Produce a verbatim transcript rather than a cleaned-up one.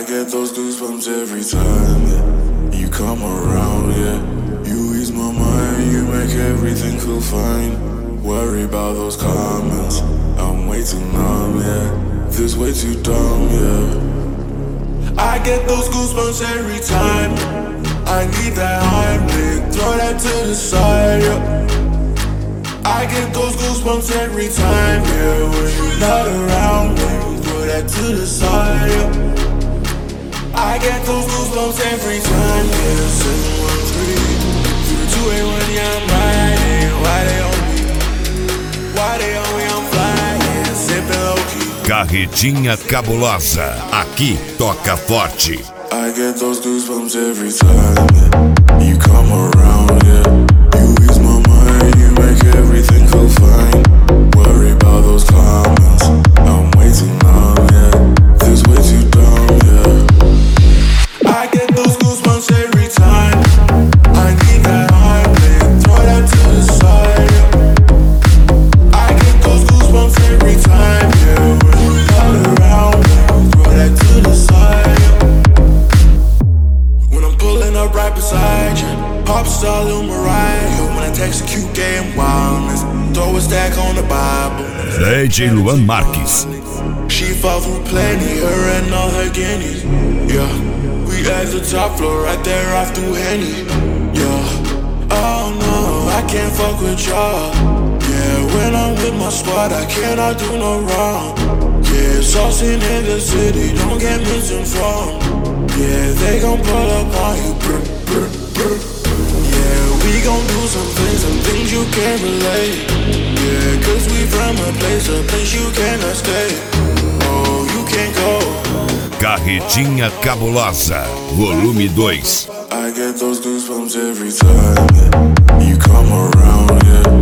get those goosebumps every time yeah. You come around, yeah. You ease my mind, you make everything feel fine. Worry about those comments, I'm way too numb, yeah. This way too dumb, yeah. I get those goosebumps every time. I need that Heimlich, throw that to the side, yeah. I get those goosebumps every time, yeah. When you're not around, baby, throw that to the side, yeah. I get those goosebumps every time, yeah. seven one three, through the two eight one, yeah, I'm riding. Why they on me? Why they on me? I'm flying, sipping low-key. Carretinha Cabulosa, aqui toca forte. I get those goosebumps every time, yeah. You come around, yeah. You ease my mind, you make everything feel fine. Worry about those comments, I'm way too numb, yeah. This way too dumb, yeah. I get those goosebumps every time. I need that Heimlich, throw that to the side, yeah. I get those goosebumps every time, yeah. When you're not around, yeah. Throw that to the side, yeah. When I'm pulling up right beside you, pop star Lil Mariah. When I text a cute game wildness, throw a stack on the Bible. D J Luan Marques. She fought for plenty, her and all her guineas. Yeah, we at the top floor, right there off through Henny. Yeah, oh no, I can't fuck with y'all. Yeah, when I'm with my squad, I cannot do no wrong. Yeah, saucing in the city, don't get misinformed. Yeah, they gon' pull up on you. Brr, brr, brr. Yeah, we gon' do some things, some things you can't relate. Yeah, cause we from a place, a place you cannot stay. Oh, you can't go. Carretinha Cabulosa, volume dois. I get those goosebumps every time, yeah. You come around, yeah.